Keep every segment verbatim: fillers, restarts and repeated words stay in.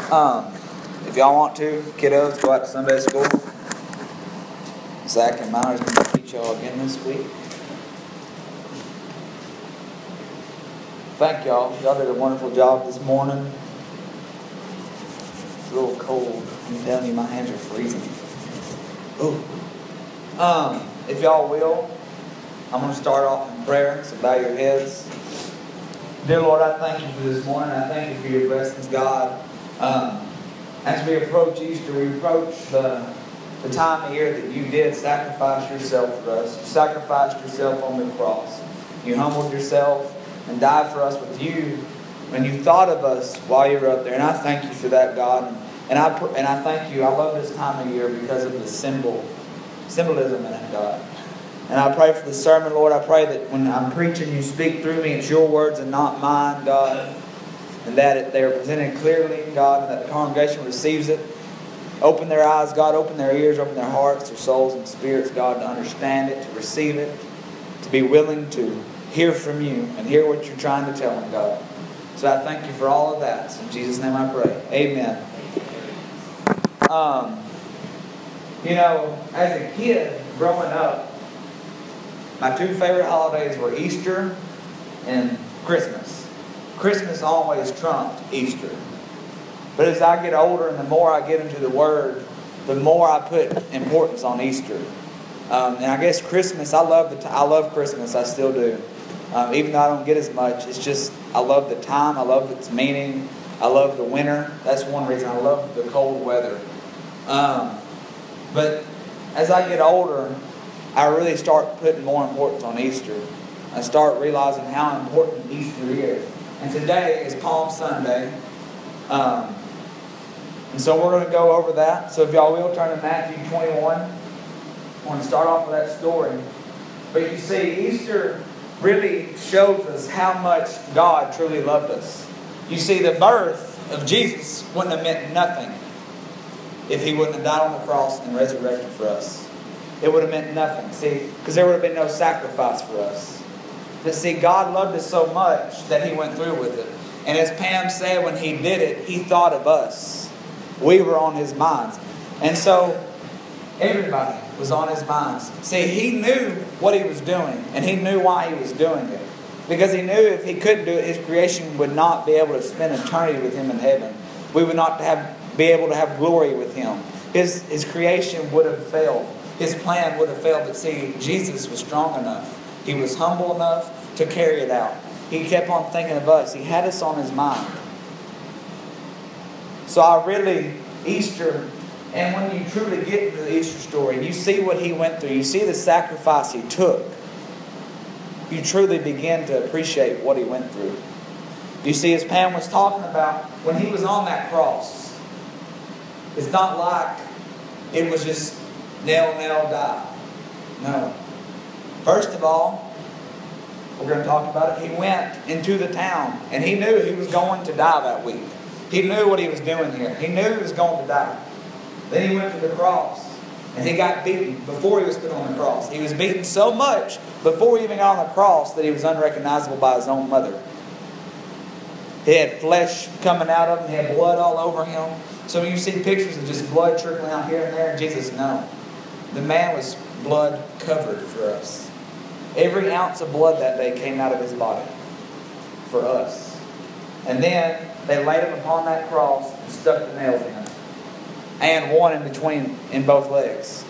Um, if y'all want to, kiddos, go out to Sunday school. Zach and Myra's going to teach y'all again this week. Thank y'all. Y'all did a wonderful job this morning. It's a little cold. I'm telling you, my hands are freezing. Ooh. Um, if y'all will, I'm going to start off in prayer, so bow your heads. Dear Lord, I thank you for this morning. I thank you for your blessings, God. Um, as we approach Easter, we approach the, the time of year that you did sacrifice yourself for us. You sacrificed yourself on the cross. You humbled yourself and died for us with you when you thought of us while you were up there. And I thank you for that, God. And I and I thank you. I love this time of year because of the symbol, symbolism in it, God. And I pray for the sermon, Lord. I pray that when I'm preaching, you speak through me. It's your words and not mine, God. And that it, they are presented clearly, God, and that the congregation receives it. Open their eyes, God. Open their ears, open their hearts, their souls and spirits, God, to understand it, to receive it, to be willing to hear from you and hear what you're trying to tell them, God. So I thank you for all of that. So in Jesus' name I pray. Amen. Um, you know, as a kid growing up, my two favorite holidays were Easter and Christmas. Christmas always trumped Easter. But as I get older and the more I get into the Word, the more I put importance on Easter. Um, and I guess Christmas, I love the t- I love Christmas. I still do. Um, even though I don't get as much, it's just I love the time. I love its meaning. I love the winter. That's one reason. I love the cold weather. Um, but as I get older, I really start putting more importance on Easter. I start realizing how important Easter is. And today is Palm Sunday. Um, and so we're going to go over that. So if y'all will, turn to Matthew twenty-one. I want to start off with that story. But you see, Easter really shows us how much God truly loved us. You see, the birth of Jesus wouldn't have meant nothing if He wouldn't have died on the cross and resurrected for us. It would have meant nothing, see, because there would have been no sacrifice for us. But see, God loved us so much that He went through with it. And as Pam said, when He did it, He thought of us. We were on His minds. And so, everybody was on His minds. See, He knew what He was doing, and He knew why He was doing it. Because He knew if He couldn't do it, His creation would not be able to spend eternity with Him in heaven. We would not have be able to have glory with Him. His, his creation would have failed. His plan would have failed. But see, Jesus was strong enough. He was humble enough to carry it out. He kept on thinking of us. He had us on His mind. So I really, Easter, and when you truly get into the Easter story, you see what He went through. You see the sacrifice He took. You truly begin to appreciate what He went through. You see, as Pam was talking about, when He was on that cross, it's not like it was just nail, nail, die. No. First of all, we're going to talk about it. He went into the town, and He knew He was going to die that week. He knew what He was doing here. He knew He was going to die. Then He went to the cross, and He got beaten before He was put on the cross. He was beaten so much before He even got on the cross that He was unrecognizable by His own mother. He had flesh coming out of Him. He had blood all over Him. So when you see pictures of just blood trickling out here and there, Jesus, no. The man was blood covered for us. Every ounce of blood that day came out of His body for us. And then they laid Him upon that cross and stuck the nails in Him. And one in between, in both legs.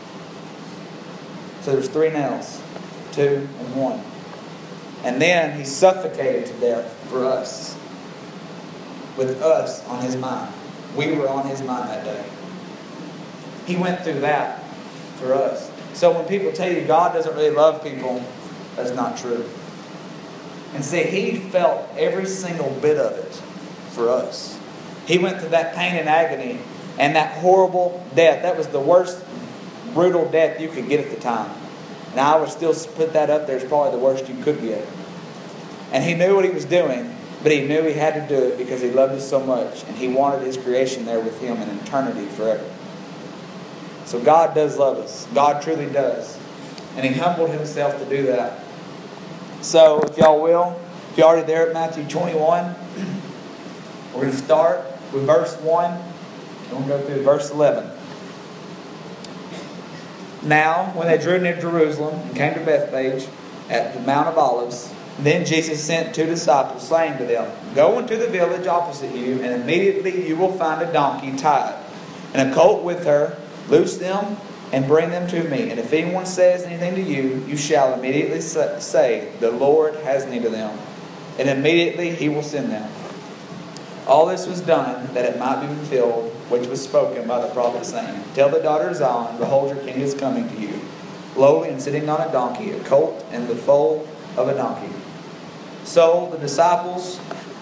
So there's three nails. Two and one. And then He suffocated to death for us. With us on His mind. We were on His mind that day. He went through that for us. So when people tell you God doesn't really love people, that's not true. And see, He felt every single bit of it for us. He went through that pain and agony and that horrible death. That was the worst brutal death you could get at the time. Now I would still put that up there as probably the worst you could get. And He knew what He was doing. But He knew He had to do it because He loved us so much. And He wanted His creation there with Him in eternity forever. So God does love us. God truly does. And He humbled Himself to do that. So if y'all will, if you're already there at Matthew twenty-one, we're going to start. with verse one. We'll go through verse eleven. Now, when they drew near Jerusalem and came to Bethphage at the Mount of Olives, then Jesus sent two disciples, saying to them, Go into the village opposite you, and immediately you will find a donkey tied, and a colt with her. Loose them and bring them to me. And if anyone says anything to you, you shall immediately say, The Lord has need of them. And immediately he will send them. All this was done that it might be fulfilled, which was spoken by the prophet, saying, Tell the daughter of Zion, Behold, your king is coming to you, lowly and sitting on a donkey, a colt and the foal of a donkey. So the disciples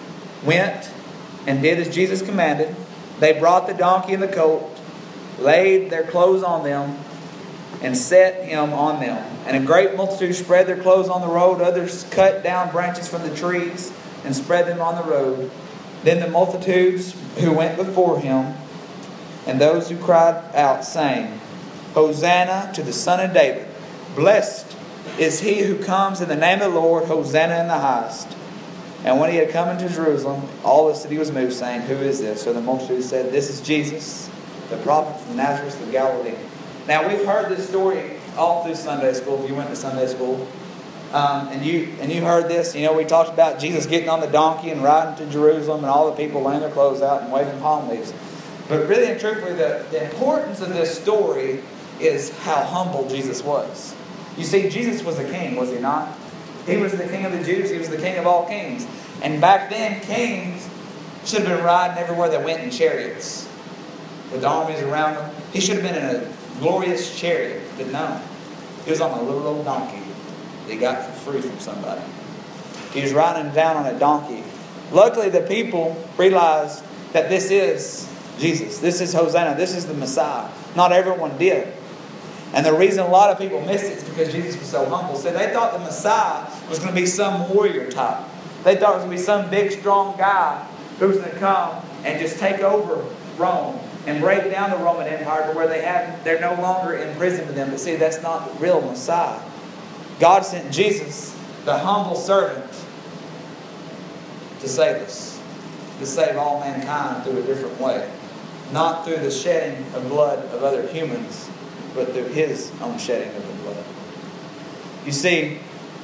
went and did as Jesus commanded. They brought the donkey and the colt, laid their clothes on them, and set him on them. And a great multitude spread their clothes on the road. Others cut down branches from the trees and spread them on the road. Then the multitudes who went before him, and those who cried out, saying, Hosanna to the Son of David. Blessed is he who comes in the name of the Lord. Hosanna in the highest. And when he had come into Jerusalem, all the city was moved, saying, Who is this? So the multitude said, This is Jesus, the prophet from Nazareth of Galilee. Now, we've heard this story all through Sunday school, if you went to Sunday school. Um, and you and you heard this. You know, we talked about Jesus getting on the donkey and riding to Jerusalem, and all the people laying their clothes out and waving palm leaves. But really and truthfully, the, the importance of this story is how humble Jesus was. You see, Jesus was a king, was he not? He was the king of the Jews. He was the king of all kings. And back then, kings should have been riding everywhere they went in chariots, with armies around them. He should have been in a glorious chariot, but no. He was on a little old donkey that he got for free from somebody. He was riding down on a donkey. Luckily, the people realized that this is Jesus. This is Hosanna. This is the Messiah. Not everyone did. And the reason a lot of people missed it is because Jesus was so humble. So they thought the Messiah was going to be some warrior type. They thought it was going to be some big, strong guy who was going to come and just take over Rome and break down the Roman Empire to where they have, they're no longer in prison to them. But see, that's not the real Messiah. God sent Jesus, the humble servant, to save us. To save all mankind through a different way. Not through the shedding of blood of other humans, but through His own shedding of the blood. You see,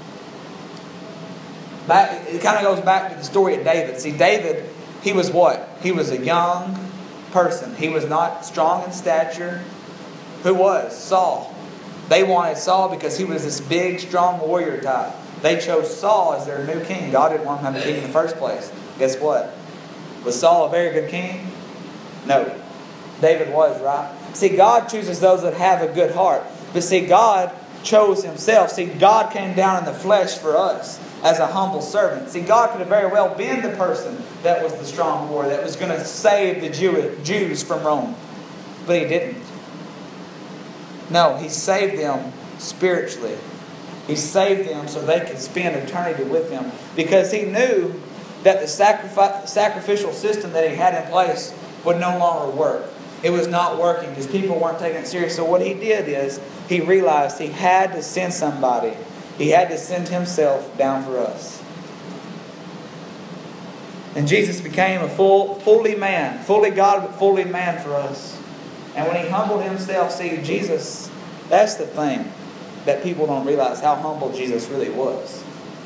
back, it kind of goes back to the story of David. See, David, he was what? He was a young person. He was not strong in stature. Who was? Saul. They wanted Saul because he was this big, strong warrior type. They chose Saul as their new king. God didn't want him to have a king in the first place. Guess what? Was Saul a very good king? No. David was, right? See, God chooses those that have a good heart. But see, God chose Himself. See, God came down in the flesh for us as a humble servant. See, God could have very well been the person that was the strong warrior, that was going to save the Jew- Jews from Rome. But He didn't. No, He saved them spiritually. He saved them so they could spend eternity with Him. Because He knew that the sacrifice, sacrificial system that He had in place would no longer work. It was not working because people weren't taking it serious. So what He did is He realized He had to send somebody. He had to send Himself down for us. And Jesus became a full, fully man, fully God, but fully man for us. And when He humbled Himself, see, Jesus, that's the thing that people don't realize, how humble Jesus really was.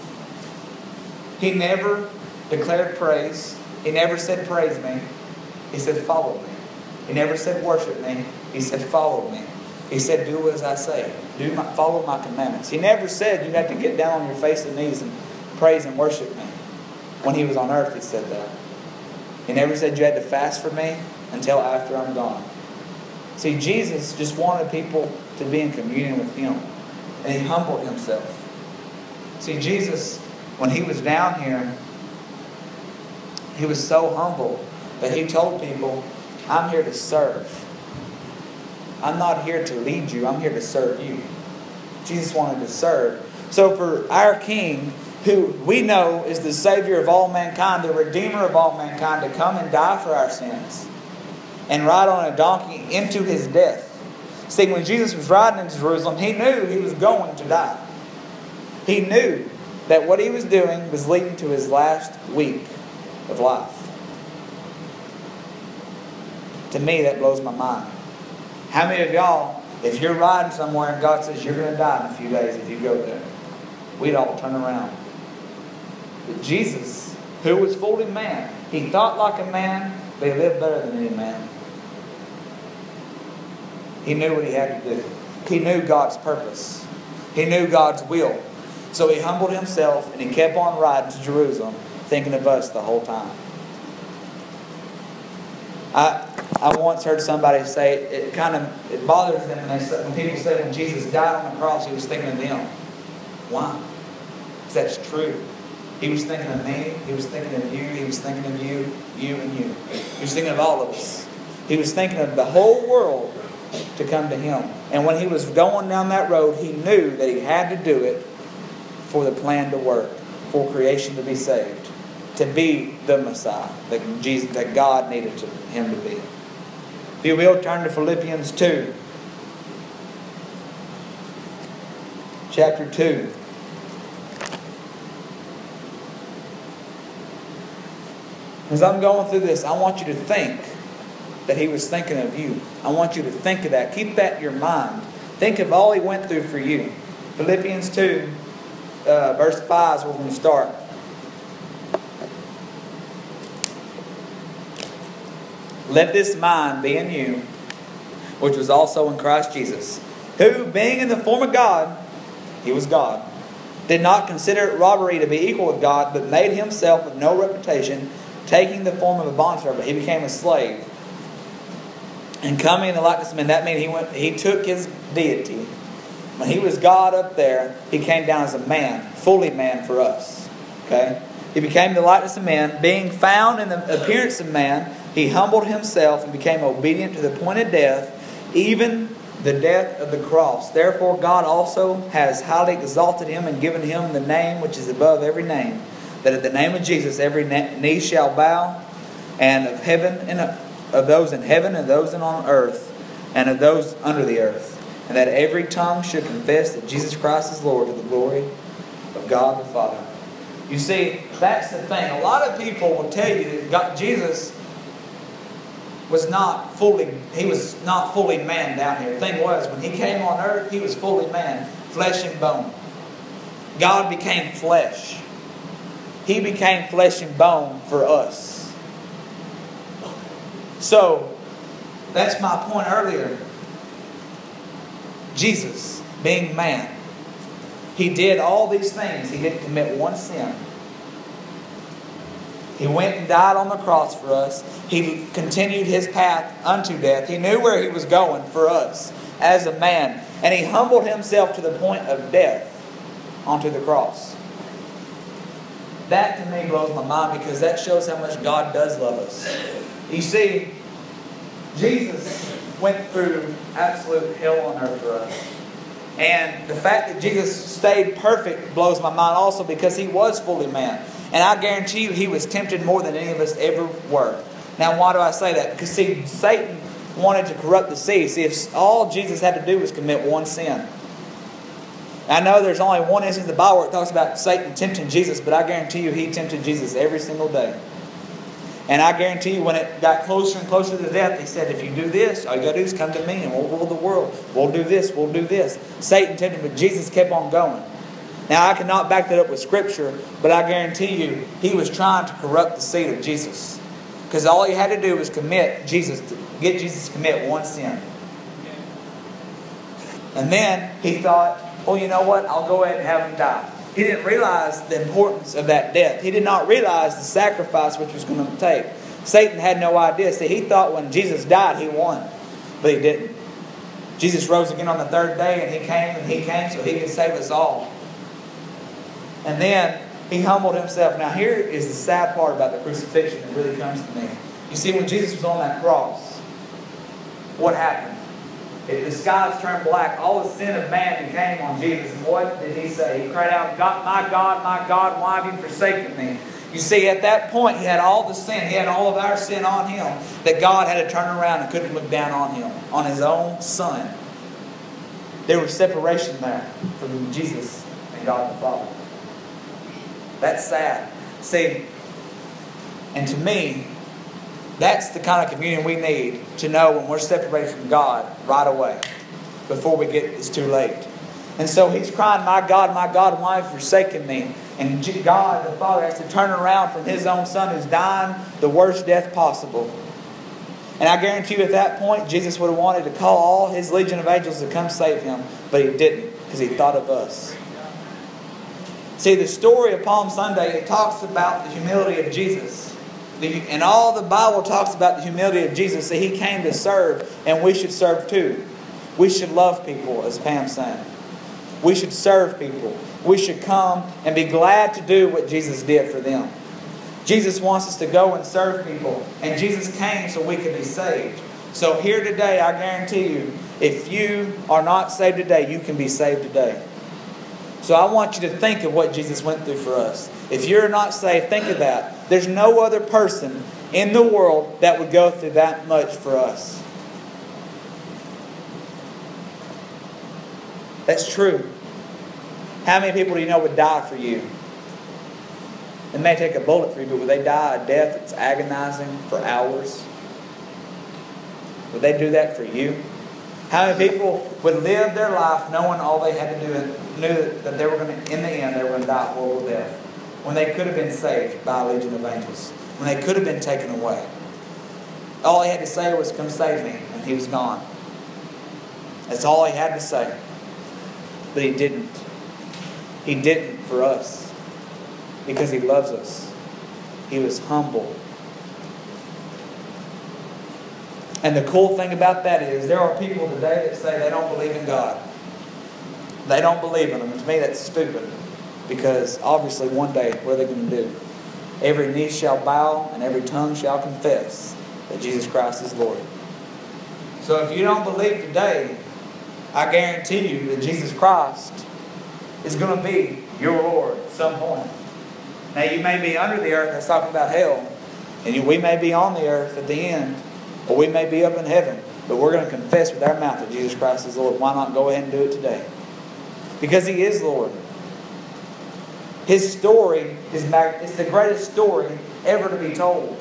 He never declared praise. He never said, praise me. He said, follow me. He never said, worship me. He said, follow me. He said, do as I say. Do my, follow my commandments. He never said you have to get down on your face and knees and praise and worship me. When He was on earth, He said that. He never said you had to fast for me until after I'm gone. See, Jesus just wanted people to be in communion with Him. And He humbled Himself. See, Jesus, when He was down here, He was so humble that He told people, I'm here to serve. I'm not here to lead you. I'm here to serve you. Jesus wanted to serve. So for our King, who we know is the Savior of all mankind, the Redeemer of all mankind, to come and die for our sins and ride on a donkey into His death. See, when Jesus was riding into Jerusalem, He knew He was going to die. He knew that what He was doing was leading to His last week of life. To me, that blows my mind. How many of y'all, if you're riding somewhere and God says you're going to die in a few days if you go there, we'd all turn around. But Jesus, who was fully man, He thought like a man, but He lived better than any man. He knew what He had to do. He knew God's purpose. He knew God's will. So He humbled Himself and He kept on riding to Jerusalem, thinking of us the whole time. I I once heard somebody say it, it kind of it bothers them when they say, when people say when Jesus died on the cross He was thinking of them. Why? Because that's true. He was thinking of me. He was thinking of you. He was thinking of you, you and you. He was thinking of all of us. He was thinking of the whole world to come to Him. And when He was going down that road, He knew that He had to do it for the plan to work, for creation to be saved, to be the Messiah that Jesus, that God needed to, Him to be. If you will, turn to Philippians two. Chapter two. As I'm going through this, I want you to think that He was thinking of you. I want you to think of that. Keep that in your mind. Think of all He went through for you. Philippians two, uh, verse five is where we're going to start. Let this mind be in you, which was also in Christ Jesus, who, being in the form of God, He was God, did not consider it robbery to be equal with God, but made Himself of no reputation, taking the form of a bondservant. He became a slave. And coming in the likeness of men, that means he went. He took His deity. When He was God up there, He came down as a man, fully man for us. Okay? He became the likeness of men, being found in the appearance of man. He humbled Himself and became obedient to the point of death, even the death of the cross. Therefore God also has highly exalted Him and given Him the name which is above every name, that at the name of Jesus every knee shall bow, and of heaven and of those in heaven and those on earth and of those under the earth, and that every tongue should confess that Jesus Christ is Lord, to the glory of God the Father. You see, that's the thing. A lot of people will tell you that God, Jesus was not fully, He was not fully man down here. The thing was, when He came on earth, He was fully man, flesh and bone. God became flesh. He became flesh and bone for us. So, that's my point earlier. Jesus, being man, He did all these things. He didn't commit one sin. He went and died on the cross for us. He continued His path unto death. He knew where He was going for us as a man. And He humbled Himself to the point of death onto the cross. That to me blows my mind, because that shows how much God does love us. You see, Jesus went through absolute hell on earth for us. And the fact that Jesus stayed perfect blows my mind also, because He was fully man. And I guarantee you He was tempted more than any of us ever were. Now, why do I say that? Because, see, Satan wanted to corrupt the seed. See, if all Jesus had to do was commit one sin. I know there's only one instance in the Bible where it talks about Satan tempting Jesus, but I guarantee you he tempted Jesus every single day. And I guarantee you when it got closer and closer to death, He said, if you do this, all you got to do is come to me and we'll rule the world. We'll do this, we'll do this. Satan tempted him, but Jesus kept on going. Now, I cannot back that up with Scripture, but I guarantee you he was trying to corrupt the seed of Jesus. Because all he had to do was commit Jesus, to get Jesus to commit one sin. And then he thought, well, you know what? I'll go ahead and have Him die. He didn't realize the importance of that death. He did not realize the sacrifice which was going to take. Satan had no idea. See, he thought when Jesus died, he won. But he didn't. Jesus rose again on the third day, and He came, and He came so He could save us all. And then He humbled Himself. Now here is the sad part about the crucifixion that really comes to me. You see, when Jesus was on that cross, what happened? It, the skies turned black. All the sin of man became on Jesus. And what did He say? He cried out, God, my God, my God, why have You forsaken me? You see, at that point, He had all the sin. He had all of our sin on Him, that God had to turn around and couldn't look down on Him, on His own Son. There was separation there from Jesus and God the Father. That's sad. See, and to me, That's the kind of communion we need to know when we're separated from God right away, before we get it's too late. And so he's crying, my God, my God, why have you forsaken me? And God, the Father, has to turn around from His own Son who's dying the worst death possible. And I guarantee you at that point, Jesus would have wanted to call all His legion of angels to come save Him. But He didn't, because He thought of us. See, the story of Palm Sunday, it talks about the humility of Jesus. And all the Bible talks about the humility of Jesus. That He came to serve, and we should serve too. We should love people, as Pam sang. We should serve people. We should come and be glad to do what Jesus did for them. Jesus wants us to go and serve people. And Jesus came so we could be saved. So here today, I guarantee you, if you are not saved today, you can be saved today. So I want you to think of what Jesus went through for us. If you're not saved, think of that. There's no other person in the world that would go through that much for us. That's true. How many people do you know would die for you? They may take a bullet for you, but would they die a death that's agonizing for hours? Would they do that for you? How many people would live their life knowing all they had to do and knew that they were going to, in the end, they were going to die a horrible death, when they could have been saved by a legion of angels, when they could have been taken away? All he had to say was, come save me, and he was gone. That's all he had to say. But he didn't. He didn't for us. Because he loves us. He was humble. And the cool thing about that is, there are people today that say they don't believe in God. They don't believe in Him. And to me that's stupid. Because obviously one day, what are they going to do? Every knee shall bow and every tongue shall confess that Jesus Christ is Lord. So if you don't believe today, I guarantee you that Jesus Christ is going to be your Lord at some point. Now you may be under the earth, that's talking about hell. And you, we may be on the earth at the end. Or we may be up in heaven. But we're going to confess with our mouth that Jesus Christ is Lord. Why not go ahead and do it today? Because He is Lord. His story is it's the greatest story ever to be told.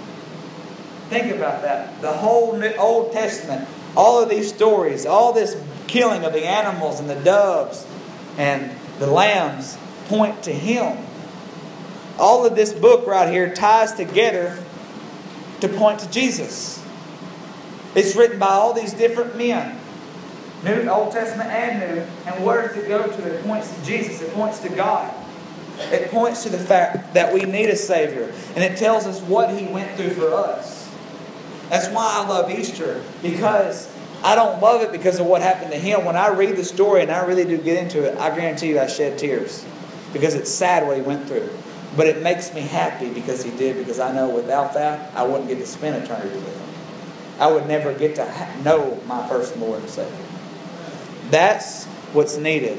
Think about that. The whole Old Testament, all of these stories, all this killing of the animals and the doves and the lambs point to Him. All of this book right here ties together to point to Jesus. It's written by all these different men, New, Old Testament and New. And where does it go to? It points to Jesus. It points to God. It points to the fact that we need a Savior. And it tells us what He went through for us. That's why I love Easter. Because I don't love it because of what happened to Him. When I read the story and I really do get into it, I guarantee you I shed tears. Because it's sad what He went through. But it makes me happy because He did. Because I know without that, I wouldn't get to spend eternity with Him. I would never get to know my personal Lord and Savior. That's what's needed.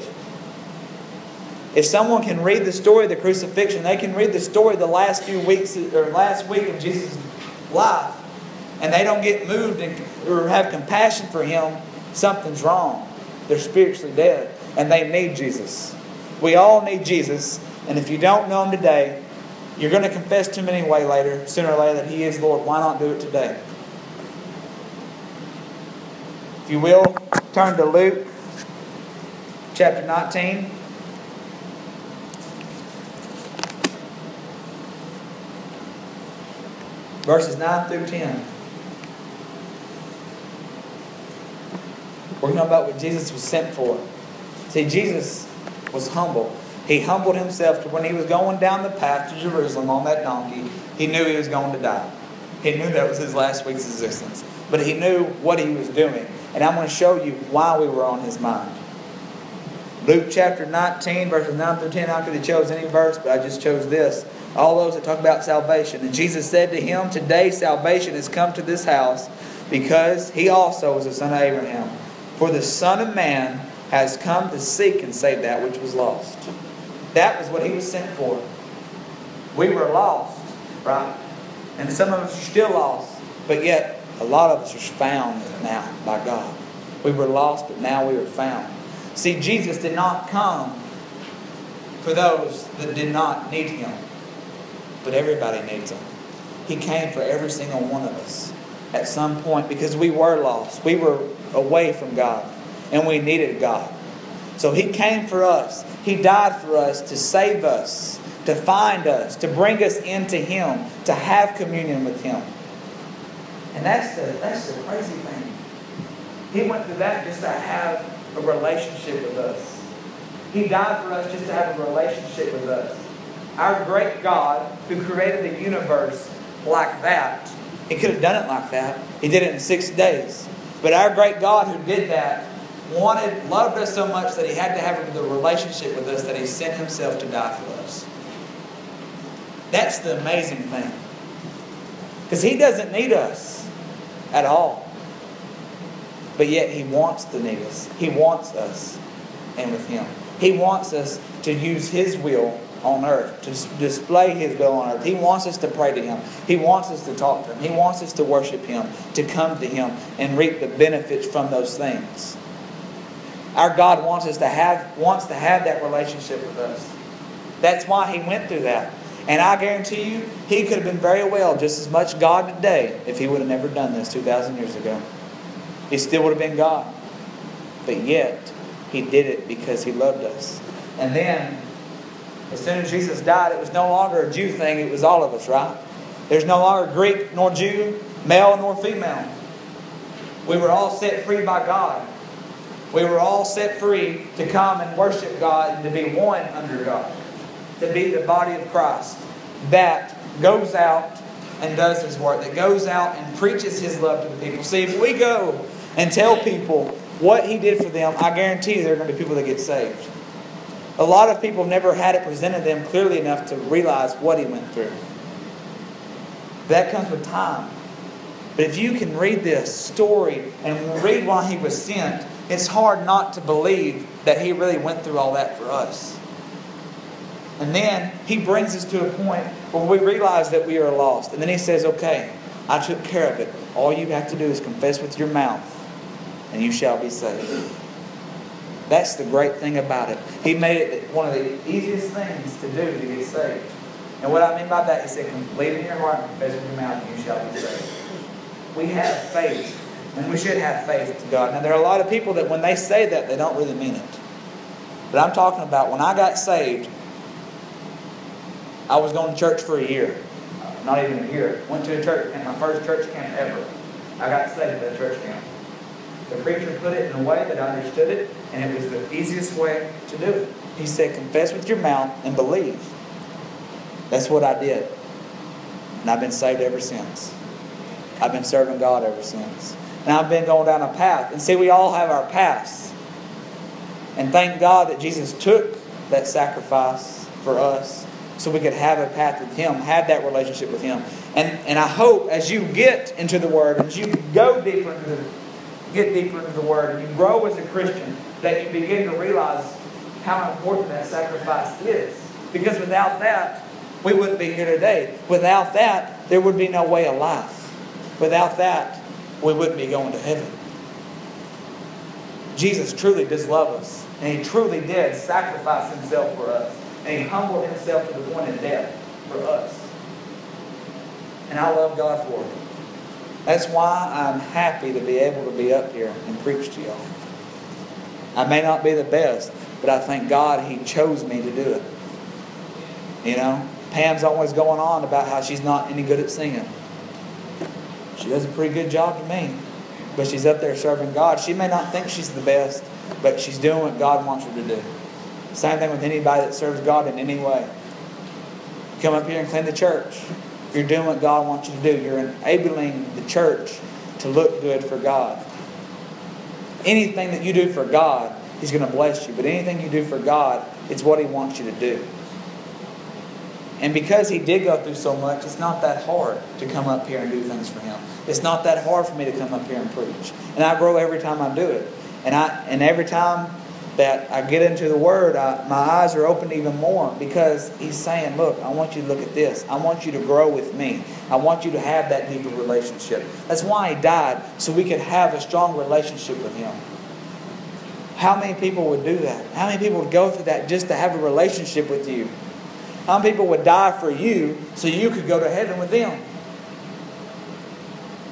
If someone can read the story of the crucifixion, they can read the story of the last few weeks or last week of Jesus' life, and they don't get moved and, or have compassion for Him, something's wrong. They're spiritually dead, and they need Jesus. We all need Jesus, and if you don't know Him today, you're going to confess to Him anyway later, sooner or later, that He is Lord. Why not do it today? If you will, turn to Luke chapter nineteen. Verses nine through ten. We're talking about what Jesus was sent for. See, Jesus was humble. He humbled Himself to when He was going down the path to Jerusalem on that donkey. He knew He was going to die. He knew that was His last week's existence. But He knew what He was doing. And I'm going to show you why we were on His mind. Luke chapter nineteen, verses nine through ten. I could have chose any verse, but I just chose this. All those that talk about salvation. And Jesus said to him, today salvation has come to this house, because he also was the son of Abraham. For the Son of Man has come to seek and save that which was lost. That was what He was sent for. We were lost, right? And some of us are still lost. But yet, a lot of us are found now by God. We were lost, but now we are found. See, Jesus did not come for those that did not need Him. But everybody needs Him. He came for every single one of us at some point because we were lost. We were away from God and we needed God. So He came for us. He died for us to save us, to find us, to bring us into Him, to have communion with Him. And that's the, that's the crazy thing. He went through that just to have a relationship with us. He died for us just to have a relationship with us. Our great God who created the universe like that, He could have done it like that. He did it in six days. But our great God who did that wanted, loved us so much that He had to have a relationship with us that He sent Himself to die for us. That's the amazing thing. Because He doesn't need us at all. But yet He wants to need us. He wants us and with Him. He wants us to use His will on earth, to display His will on earth. He wants us to pray to Him. He wants us to talk to Him. He wants us to worship Him, to come to Him and reap the benefits from those things. Our God wants us to have, wants to have that relationship with us. That's why He went through that. And I guarantee you, He could have been very well just as much God today if He would have never done this two thousand years ago. He still would have been God. But yet, He did it because He loved us. And then, as soon as Jesus died, it was no longer a Jew thing, it was all of us, right? There's no longer Greek nor Jew, male nor female. We were all set free by God. We were all set free to come and worship God and to be one under God. To be the body of Christ that goes out and does His work. That goes out and preaches His love to the people. See, if we go and tell people what He did for them, I guarantee you there are going to be people that get saved. A lot of people have never had it presented to them clearly enough to realize what He went through. That comes with time. But if you can read this story and read why He was sent, it's hard not to believe that He really went through all that for us. And then He brings us to a point where we realize that we are lost. And then He says, okay, I took care of it. All you have to do is confess with your mouth and you shall be saved. That's the great thing about it. He made it one of the easiest things to do to get saved. And what I mean by that, He said, believe in your heart and confess with your mouth and you shall be saved. We have faith. And we should have faith to God. Now there are a lot of people that when they say that, they don't really mean it. But I'm talking about when I got saved, I was going to church for a year. Not even a year. Went to a church camp, my first church camp ever. I got saved at a church camp. The preacher put it in a way that I understood it, and it was the easiest way to do it. He said, confess with your mouth and believe. That's what I did. And I've been saved ever since. I've been serving God ever since. And I've been going down a path. And see, we all have our paths. And thank God that Jesus took that sacrifice for us so we could have a path with Him, have that relationship with Him. And, and I hope as you get into the Word, as you go deeper into the, get deeper into the Word, and you grow as a Christian, that you begin to realize how important that sacrifice is. Because without that, we wouldn't be here today. Without that, there would be no way of life. Without that, we wouldn't be going to heaven. Jesus truly does love us. And He truly did sacrifice Himself for us. And He humbled Himself to the point of death for us. And I love God for it. That's why I'm happy to be able to be up here and preach to y'all. I may not be the best, but I thank God He chose me to do it. You know, Pam's always going on about how she's not any good at singing. She does a pretty good job to me. But she's up there serving God. She may not think she's the best, but she's doing what God wants her to do. Same thing with anybody that serves God in any way. You come up here and clean the church. You're doing what God wants you to do. You're enabling the church to look good for God. Anything that you do for God, He's going to bless you. But anything you do for God, it's what He wants you to do. And because He did go through so much, it's not that hard to come up here and do things for Him. It's not that hard for me to come up here and preach. And I grow every time I do it. And I and every time that I get into the Word, I, my eyes are opened even more because He's saying, look, I want you to look at this. I want you to grow with me. I want you to have that deeper relationship. That's why He died, so we could have a strong relationship with Him. How many people would do that? How many people would go through that just to have a relationship with you? How many people would die for you so you could go to heaven with them?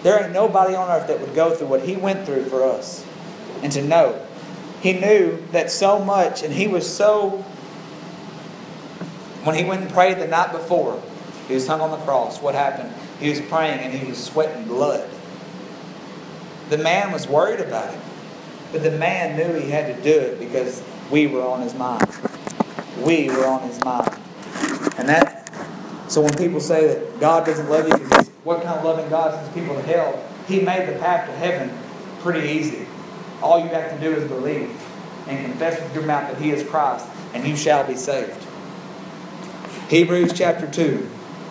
There ain't nobody on earth that would go through what He went through for us. And to know. He knew that so much, and He was so... When He went and prayed the night before, He was hung on the cross. What happened? He was praying and He was sweating blood. The man was worried about it. But the man knew he had to do it because we were on his mind. We were on his mind. And that, so when people say that God doesn't love you because what kind of loving God sends people to hell? He made the path to heaven pretty easy. All you have to do is believe and confess with your mouth that He is Christ, and you shall be saved. Hebrews chapter two.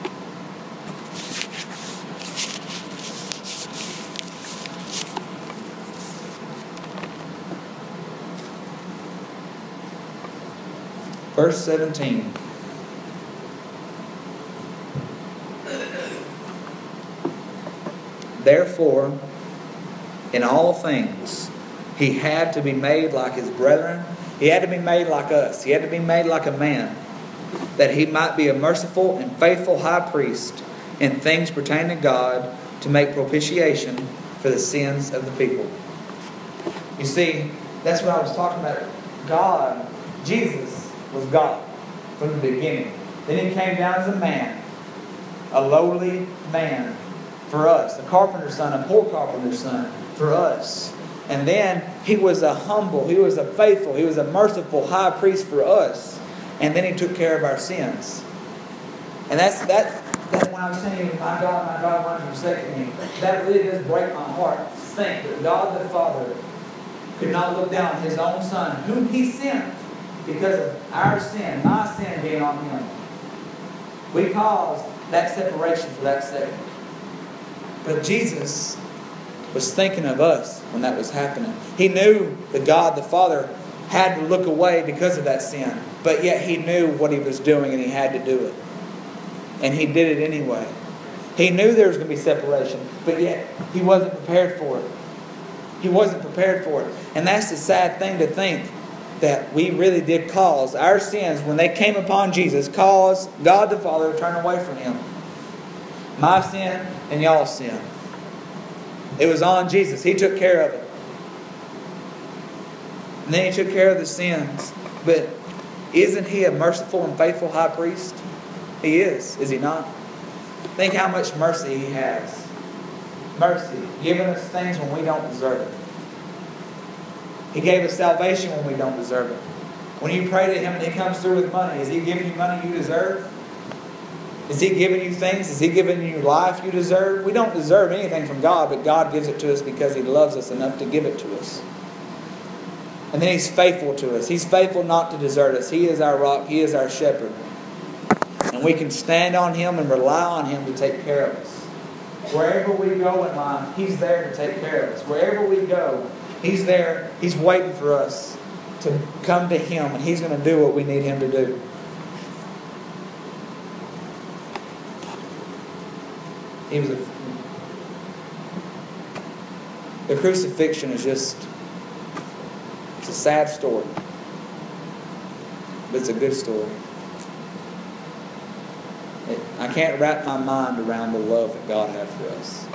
Verse seventeen. Therefore, in all things, He had to be made like His brethren. He had to be made like us. He had to be made like a man, that He might be a merciful and faithful high priest in things pertaining to God, to make propitiation for the sins of the people. You see, that's what I was talking about. God, Jesus, was God from the beginning. Then He came down as a man, a lowly man for us, a carpenter's son, a poor carpenter's son for us. And then He was a humble, He was a faithful, He was a merciful high priest for us. And then He took care of our sins. And that's that. That when I was saying, "My God, my God, why have you forsaken me?" That really does break my heart to think that God the Father could not look down on His own Son, whom He sent, because of our sin, my sin being on Him. We caused that separation for that second. But Jesus was thinking of us when that was happening. He knew that God the Father had to look away because of that sin. But yet He knew what He was doing and He had to do it. And He did it anyway. He knew there was going to be separation, but yet He wasn't prepared for it. He wasn't prepared for it. And that's the sad thing to think, that we really did cause our sins, when they came upon Jesus, cause God the Father to turn away from Him. My sin and y'all's sin. It was on Jesus. He took care of it. And then He took care of the sins. But isn't He a merciful and faithful high priest? He is, is He not? Think how much mercy He has. Mercy, giving us things when we don't deserve it. He gave us salvation when we don't deserve it. When you pray to Him and He comes through with money, is He giving you money you deserve? Is He giving you things? Is He giving you life you deserve? We don't deserve anything from God, but God gives it to us because He loves us enough to give it to us. And then He's faithful to us. He's faithful not to desert us. He is our rock. He is our shepherd. And we can stand on Him and rely on Him to take care of us. Wherever we go in life, He's there to take care of us. Wherever we go, He's there. He's waiting for us to come to Him, and He's going to do what we need Him to do. He was a, the crucifixion is just, it's a sad story, but it's a good story. It, I can't wrap my mind around the love that God had for us,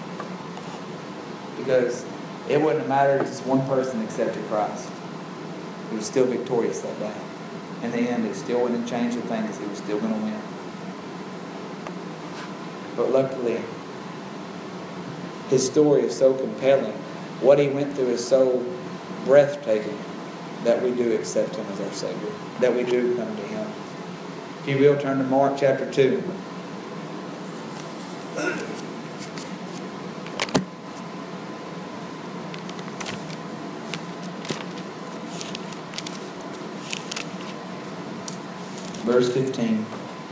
because it wouldn't have mattered if just one person accepted Christ. He was still victorious that day. In the end, it still wouldn't change a thing, because He was still going to win. But luckily, His story is so compelling. What He went through is so breathtaking that we do accept Him as our Savior. That we do come to Him. If you will, turn to Mark chapter two. Verse fifteen.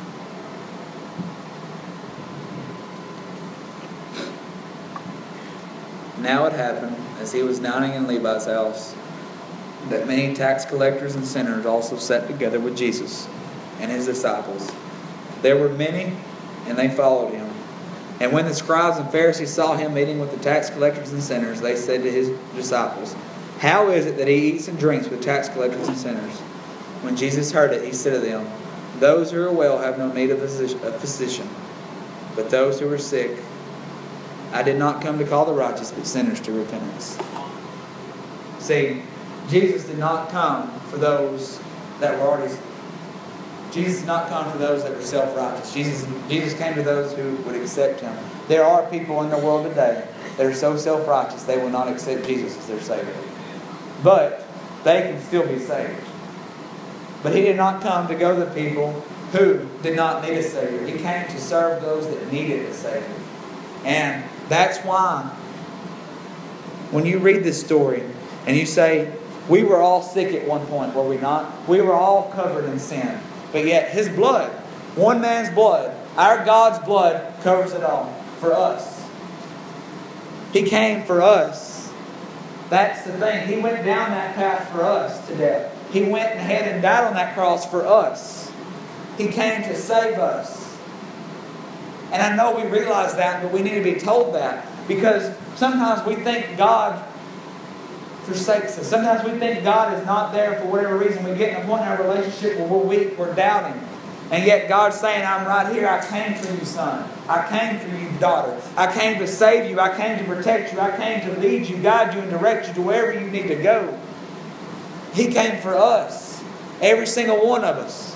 Now it happened, as He was dining in Levi's house, that many tax collectors and sinners also sat together with Jesus and His disciples. There were many, and they followed Him. And when the scribes and Pharisees saw Him eating with the tax collectors and sinners, they said to His disciples, "How is it that He eats and drinks with tax collectors and sinners?" When Jesus heard it, He said to them, "Those who are well have no need of a physician, but those who are sick. I did not come to call the righteous, but sinners to repentance. See, Jesus did not come for those that were already... Jesus did not come for those that were self-righteous. Jesus, Jesus came to those who would accept Him. There are people in the world today that are so self-righteous they will not accept Jesus as their Savior. But they can still be saved. But He did not come to go to the people who did not need a Savior. He came to serve those that needed a Savior. And that's why when you read this story and you say, we were all sick at one point, were we not? We were all covered in sin. But yet His blood, one man's blood, our God's blood covers it all for us. He came for us. That's the thing. He went down that path for us to death. He went ahead and died on that cross for us. He came to save us. And I know we realize that, but we need to be told that. Because sometimes we think God forsakes us. Sometimes we think God is not there for whatever reason. We get in a point in our relationship where we're weak, we're doubting. And yet God's saying, I'm right here. I came for you, son. I came for you, daughter. I came to save you. I came to protect you. I came to lead you, guide you, and direct you to wherever you need to go. He came for us. Every single one of us.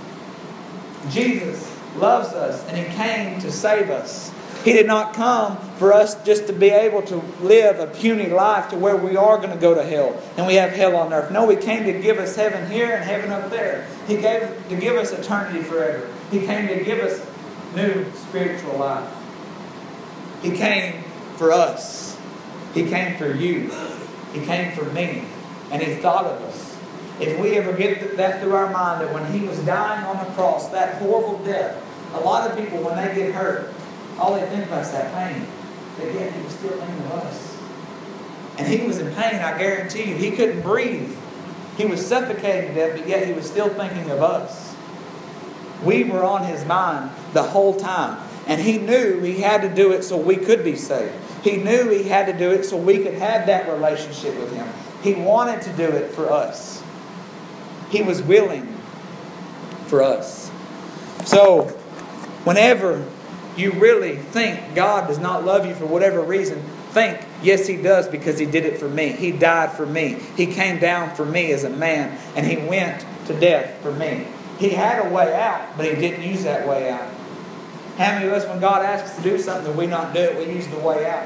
Jesus loves us, and He came to save us. He did not come for us just to be able to live a puny life to where we are going to go to hell and we have hell on earth. No, He came to give us heaven here and heaven up there. He gave to give us eternity forever. He came to give us new spiritual life. He came for us. He came for you. He came for me. And He thought of us. If we ever get that through our mind, that when He was dying on the cross, that horrible death, a lot of people, when they get hurt, all they think about is that pain. But yet He was still thinking of us. And He was in pain, I guarantee you. He couldn't breathe. He was suffocating to death, but yet He was still thinking of us. We were on His mind the whole time. And He knew He had to do it so we could be saved. He knew He had to do it so we could have that relationship with Him. He wanted to do it for us. He was willing for us. So, whenever you really think God does not love you for whatever reason, think, yes, He does, because He did it for me. He died for me. He came down for me as a man, and He went to death for me. He had a way out, but He didn't use that way out. How many of us, when God asks us to do something that we not do it, we use the way out?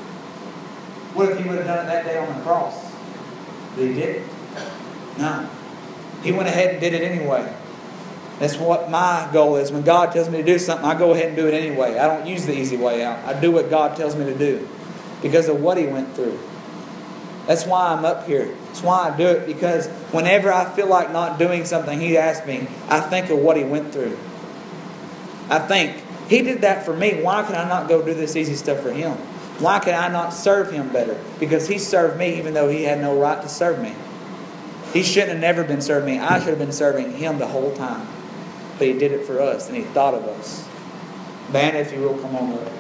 What if He would have done it that day on the cross? But He didn't. No. He went ahead and did it anyway. That's what my goal is. When God tells me to do something, I go ahead and do it anyway. I don't use the easy way out. I do what God tells me to do because of what He went through. That's why I'm up here. That's why I do it, because whenever I feel like not doing something He asked me, I think of what He went through. I think, He did that for me. Why can I not go do this easy stuff for Him? Why can I not serve Him better? Because He served me even though He had no right to serve me. He shouldn't have never been serving me. I should have been serving Him the whole time. But He did it for us, and He thought of us. Band, if you will, come on up.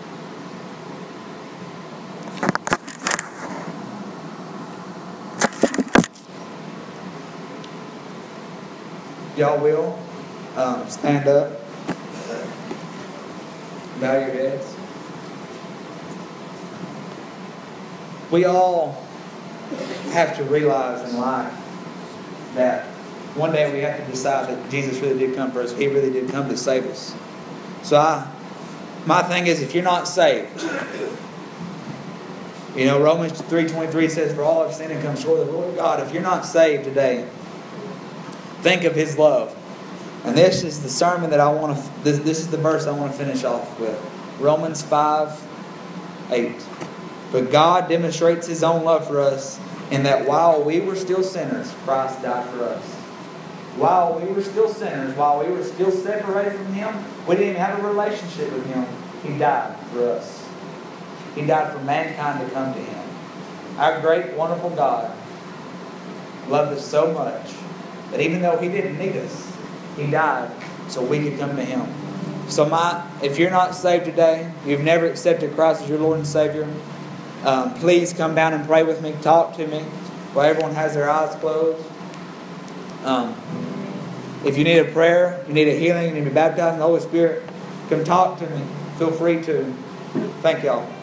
Y'all will um, stand up. Bow your heads. We all have to realize in life that one day we have to decide that Jesus really did come for us. He really did come to save us. So I, my thing is, if you're not saved, you know, Romans three twenty-three says, for all have sinned and come short of the glory of God. If you're not saved today, think of His love. And this is the sermon that I want to, this, this is the verse I want to finish off with. Romans five eight. But God demonstrates His own love for us in that while we were still sinners, Christ died for us. While we were still sinners, while we were still separated from Him, we didn't even have a relationship with Him, He died for us. He died for mankind to come to Him. Our great, wonderful God loved us so much that even though He didn't need us, He died so we could come to Him. So my, if you're not saved today, you've never accepted Christ as your Lord and Savior, um, please come down and pray with me. Talk to me while everyone has their eyes closed. Um, if you need a prayer, you need a healing, you need to be baptized in the Holy Spirit, come talk to me. Feel free to. Thank y'all.